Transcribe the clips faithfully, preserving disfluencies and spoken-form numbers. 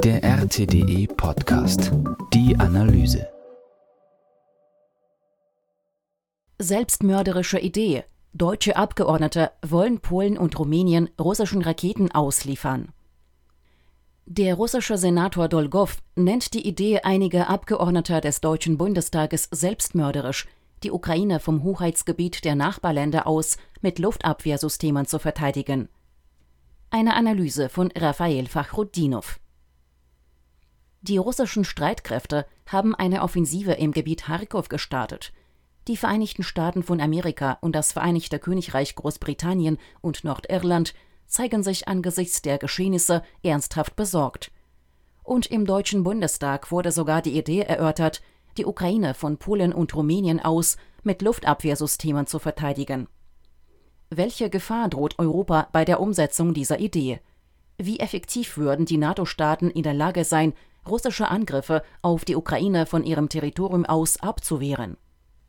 Der R T D E Podcast. Die Analyse. Selbstmörderische Idee. Deutsche Abgeordnete wollen Polen und Rumänien russischen Raketen ausliefern. Der russische Senator Dolgow nennt die Idee einiger Abgeordneter des Deutschen Bundestages selbstmörderisch, die Ukraine vom Hoheitsgebiet der Nachbarländer aus mit Luftabwehrsystemen zu verteidigen. Eine Analyse von Rafael Fachrutdinov. Die russischen Streitkräfte haben eine Offensive im Gebiet Charkow gestartet. Die Vereinigten Staaten von Amerika und das Vereinigte Königreich Großbritannien und Nordirland zeigen sich angesichts der Geschehnisse ernsthaft besorgt. Und im Deutschen Bundestag wurde sogar die Idee erörtert, die Ukraine von Polen und Rumänien aus mit Luftabwehrsystemen zu verteidigen. Welche Gefahr droht Europa bei der Umsetzung dieser Idee? Wie effektiv würden die NATO-Staaten in der Lage sein, russische Angriffe auf die Ukraine von ihrem Territorium aus abzuwehren?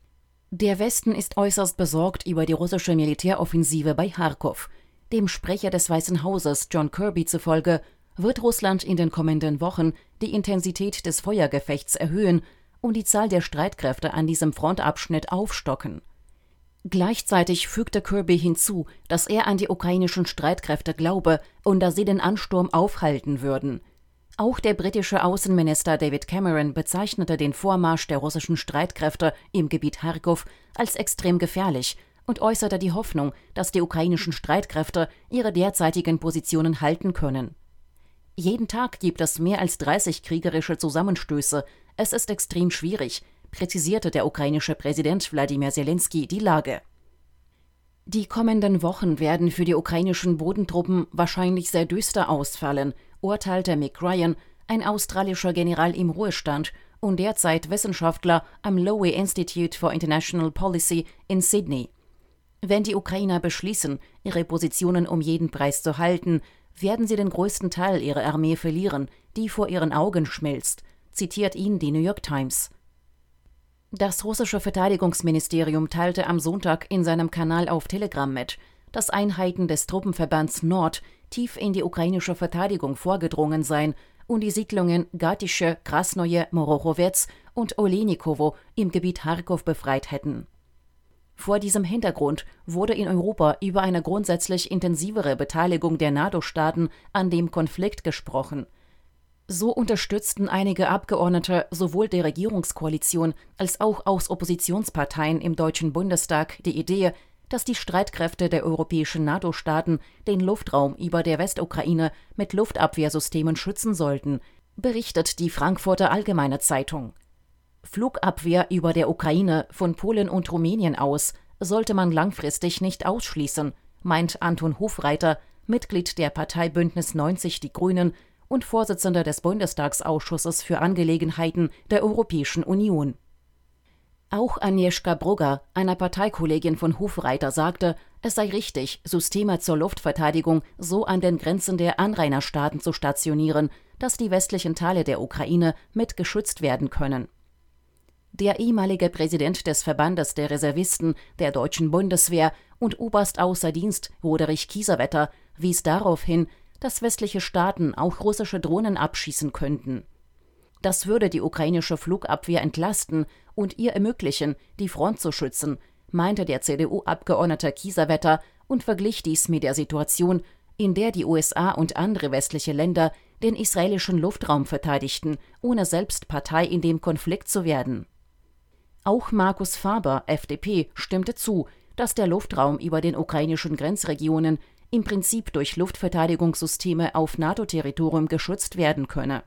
Der Westen ist äußerst besorgt über die russische Militäroffensive bei Charkow. Dem Sprecher des Weißen Hauses John Kirby zufolge wird Russland in den kommenden Wochen die Intensität des Feuergefechts erhöhen und die Zahl der Streitkräfte an diesem Frontabschnitt aufstocken. Gleichzeitig fügte Kirby hinzu, dass er an die ukrainischen Streitkräfte glaube und dass sie den Ansturm aufhalten würden. Auch der britische Außenminister David Cameron bezeichnete den Vormarsch der russischen Streitkräfte im Gebiet Charkow als extrem gefährlich und äußerte die Hoffnung, dass die ukrainischen Streitkräfte ihre derzeitigen Positionen halten können. Jeden Tag gibt es mehr als dreißig kriegerische Zusammenstöße. Es ist extrem schwierig, präzisierte der ukrainische Präsident Wladimir Selenskyj die Lage. Die kommenden Wochen werden für die ukrainischen Bodentruppen wahrscheinlich sehr düster ausfallen, urteilte Mick Ryan, ein australischer General im Ruhestand und derzeit Wissenschaftler am Lowy Institute for International Policy in Sydney. Wenn die Ukrainer beschließen, ihre Positionen um jeden Preis zu halten, werden sie den größten Teil ihrer Armee verlieren, die vor ihren Augen schmilzt, zitiert ihn die New York Times. Das russische Verteidigungsministerium teilte am Sonntag in seinem Kanal auf Telegram mit, dass Einheiten des Truppenverbands Nord tief in die ukrainische Verteidigung vorgedrungen seien und die Siedlungen Gatische, Krasnoje, Morochowetz und Olenikowo im Gebiet Charkow befreit hätten. Vor diesem Hintergrund wurde in Europa über eine grundsätzlich intensivere Beteiligung der NATO-Staaten an dem Konflikt gesprochen. So unterstützten einige Abgeordnete sowohl der Regierungskoalition als auch aus Oppositionsparteien im Deutschen Bundestag die Idee, dass die Streitkräfte der europäischen NATO-Staaten den Luftraum über der Westukraine mit Luftabwehrsystemen schützen sollten, berichtet die Frankfurter Allgemeine Zeitung. Flugabwehr über der Ukraine von Polen und Rumänien aus sollte man langfristig nicht ausschließen, meint Anton Hofreiter, Mitglied der Partei Bündnis neunzig Die Grünen und Vorsitzender des Bundestagsausschusses für Angelegenheiten der Europäischen Union. Auch Agnieszka Brugger, einer Parteikollegin von Hofreiter, sagte, es sei richtig, Systeme zur Luftverteidigung so an den Grenzen der Anrainerstaaten zu stationieren, dass die westlichen Teile der Ukraine mit geschützt werden können. Der ehemalige Präsident des Verbandes der Reservisten der Deutschen Bundeswehr und Oberst außer Dienst Roderich Kiesewetter wies darauf hin, dass westliche Staaten auch russische Drohnen abschießen könnten. Das würde die ukrainische Flugabwehr entlasten und ihr ermöglichen, die Front zu schützen, meinte der C D U-Abgeordnete Kiesewetter und verglich dies mit der Situation, in der die U S A und andere westliche Länder den israelischen Luftraum verteidigten, ohne selbst Partei in dem Konflikt zu werden. Auch Markus Faber, F D P, stimmte zu, dass der Luftraum über den ukrainischen Grenzregionen im Prinzip durch Luftverteidigungssysteme auf NATO-Territorium geschützt werden könne.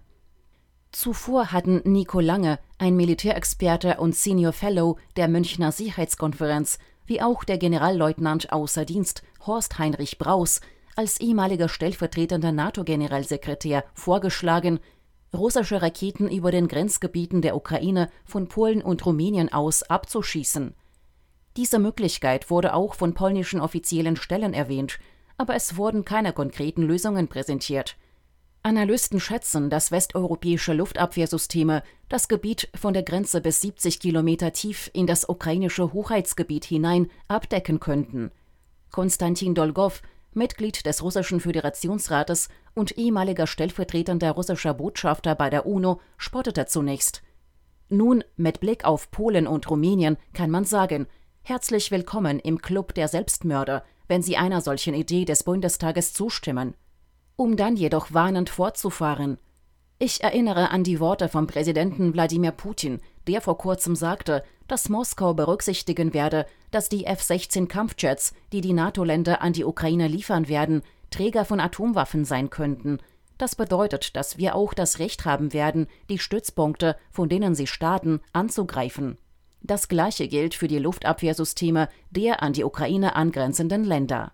Zuvor hatten Nico Lange, ein Militärexperte und Senior Fellow der Münchner Sicherheitskonferenz, wie auch der Generalleutnant außer Dienst Horst Heinrich Braus als ehemaliger stellvertretender NATO-Generalsekretär vorgeschlagen, russische Raketen über den Grenzgebieten der Ukraine von Polen und Rumänien aus abzuschießen. Diese Möglichkeit wurde auch von polnischen offiziellen Stellen erwähnt, aber es wurden keine konkreten Lösungen präsentiert. Analysten schätzen, dass westeuropäische Luftabwehrsysteme das Gebiet von der Grenze bis siebzig Kilometer tief in das ukrainische Hoheitsgebiet hinein abdecken könnten. Konstantin Dolgow, Mitglied des russischen Föderationsrates und ehemaliger stellvertretender russischer Botschafter bei der UNO, spottete zunächst. Nun, mit Blick auf Polen und Rumänien, kann man sagen, herzlich willkommen im Club der Selbstmörder, wenn Sie einer solchen Idee des Bundestages zustimmen. Um dann jedoch warnend fortzufahren. Ich erinnere an die Worte vom Präsidenten Wladimir Putin, der vor kurzem sagte, dass Moskau berücksichtigen werde, dass die F sechzehn Kampfjets, die die NATO-Länder an die Ukraine liefern werden, Träger von Atomwaffen sein könnten. Das bedeutet, dass wir auch das Recht haben werden, die Stützpunkte, von denen sie starten, anzugreifen. Das Gleiche gilt für die Luftabwehrsysteme der an die Ukraine angrenzenden Länder.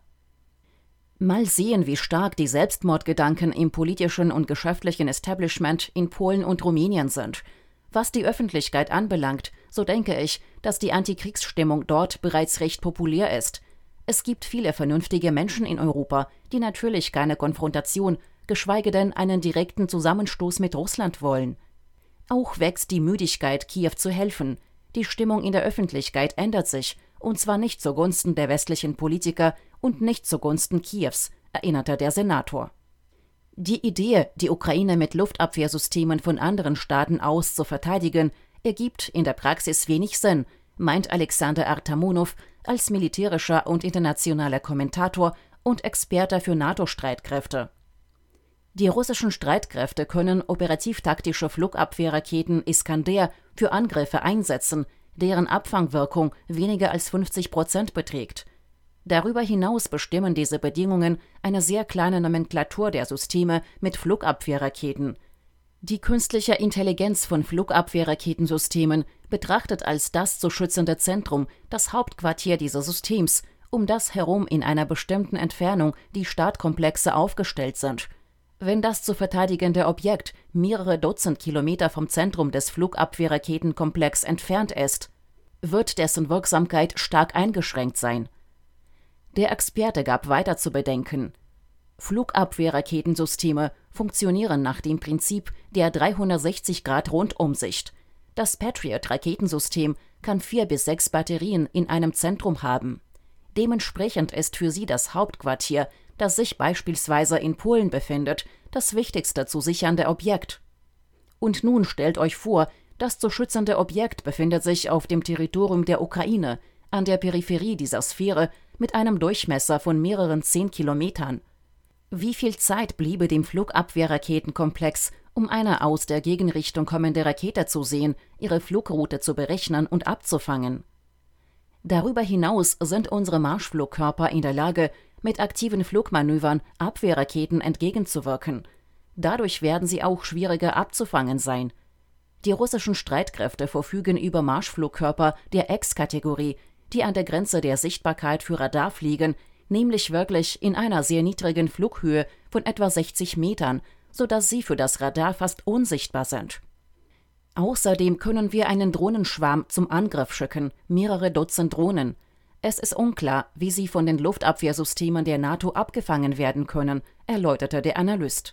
Mal sehen, wie stark die Selbstmordgedanken im politischen und geschäftlichen Establishment in Polen und Rumänien sind. Was die Öffentlichkeit anbelangt, so denke ich, dass die Antikriegsstimmung dort bereits recht populär ist. Es gibt viele vernünftige Menschen in Europa, die natürlich keine Konfrontation, geschweige denn einen direkten Zusammenstoß mit Russland wollen. Auch wächst die Müdigkeit, Kiew zu helfen. Die Stimmung in der Öffentlichkeit ändert sich, und zwar nicht zugunsten der westlichen Politiker und nicht zugunsten Kiews, erinnerte der Senator. Die Idee, die Ukraine mit Luftabwehrsystemen von anderen Staaten aus zu verteidigen, ergibt in der Praxis wenig Sinn, meint Alexander Artamonov als militärischer und internationaler Kommentator und Experte für NATO-Streitkräfte. Die russischen Streitkräfte können operativ-taktische Flugabwehrraketen Iskander für Angriffe einsetzen, deren Abfangwirkung weniger als fünfzig Prozent beträgt. Darüber hinaus bestimmen diese Bedingungen eine sehr kleine Nomenklatur der Systeme mit Flugabwehrraketen. Die künstliche Intelligenz von Flugabwehrraketensystemen betrachtet als das zu schützende Zentrum das Hauptquartier dieses Systems, um das herum in einer bestimmten Entfernung die Startkomplexe aufgestellt sind. Wenn das zu verteidigende Objekt mehrere Dutzend Kilometer vom Zentrum des Flugabwehrraketenkomplex entfernt ist, wird dessen Wirksamkeit stark eingeschränkt sein. Der Experte gab weiter zu bedenken: Flugabwehrraketensysteme funktionieren nach dem Prinzip der dreihundertsechzig Grad Rundumsicht. Das Patriot-Raketensystem kann vier bis sechs Batterien in einem Zentrum haben. Dementsprechend ist für sie das Hauptquartier, das sich beispielsweise in Polen befindet, das wichtigste zu sichernde Objekt. Und nun stellt euch vor, das zu schützende Objekt befindet sich auf dem Territorium der Ukraine, an der Peripherie dieser Sphäre, mit einem Durchmesser von mehreren zehn Kilometern. Wie viel Zeit bliebe dem Flugabwehrraketenkomplex, um eine aus der Gegenrichtung kommende Rakete zu sehen, ihre Flugroute zu berechnen und abzufangen? Darüber hinaus sind unsere Marschflugkörper in der Lage, mit aktiven Flugmanövern Abwehrraketen entgegenzuwirken. Dadurch werden sie auch schwieriger abzufangen sein. Die russischen Streitkräfte verfügen über Marschflugkörper der X-Kategorie, die an der Grenze der Sichtbarkeit für Radar fliegen, nämlich wirklich in einer sehr niedrigen Flughöhe von etwa sechzig Metern, sodass sie für das Radar fast unsichtbar sind. Außerdem können wir einen Drohnenschwarm zum Angriff schicken, mehrere Dutzend Drohnen. Es ist unklar, wie sie von den Luftabwehrsystemen der NATO abgefangen werden können, erläuterte der Analyst.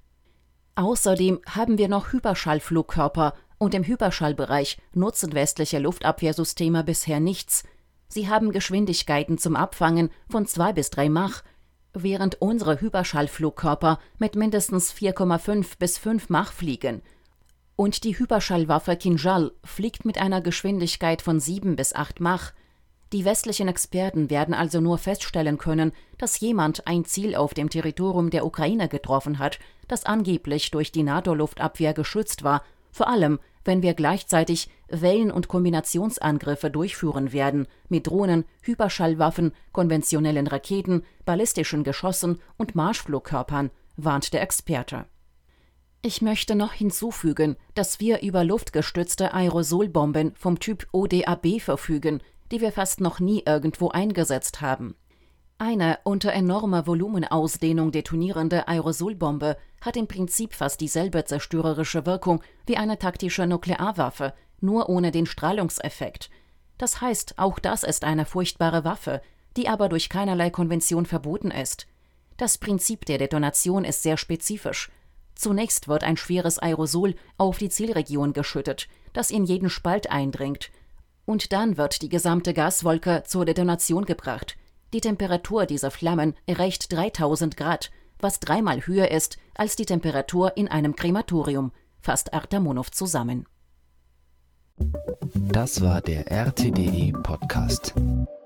Außerdem haben wir noch Hyperschallflugkörper und im Hyperschallbereich nutzen westliche Luftabwehrsysteme bisher nichts. Sie haben Geschwindigkeiten zum Abfangen von zwei bis drei Mach, während unsere Hyperschallflugkörper mit mindestens vier Komma fünf bis fünf Mach fliegen. Und die Hyperschallwaffe Kinjal fliegt mit einer Geschwindigkeit von sieben bis acht Mach. Die westlichen Experten werden also nur feststellen können, dass jemand ein Ziel auf dem Territorium der Ukraine getroffen hat, das angeblich durch die NATO-Luftabwehr geschützt war, vor allem, wenn wir gleichzeitig Wellen- und Kombinationsangriffe durchführen werden, mit Drohnen, Hyperschallwaffen, konventionellen Raketen, ballistischen Geschossen und Marschflugkörpern, warnt der Experte. Ich möchte noch hinzufügen, dass wir über luftgestützte Aerosolbomben vom Typ O D A B verfügen, die wir fast noch nie irgendwo eingesetzt haben. Eine unter enormer Volumenausdehnung detonierende Aerosolbombe hat im Prinzip fast dieselbe zerstörerische Wirkung wie eine taktische Nuklearwaffe, nur ohne den Strahlungseffekt. Das heißt, auch das ist eine furchtbare Waffe, die aber durch keinerlei Konvention verboten ist. Das Prinzip der Detonation ist sehr spezifisch. Zunächst wird ein schweres Aerosol auf die Zielregion geschüttet, das in jeden Spalt eindringt. Und dann wird die gesamte Gaswolke zur Detonation gebracht. Die Temperatur dieser Flammen erreicht dreitausend Grad, was dreimal höher ist als die Temperatur in einem Krematorium, fasst Artamonov zusammen. Das war der R T D E Podcast.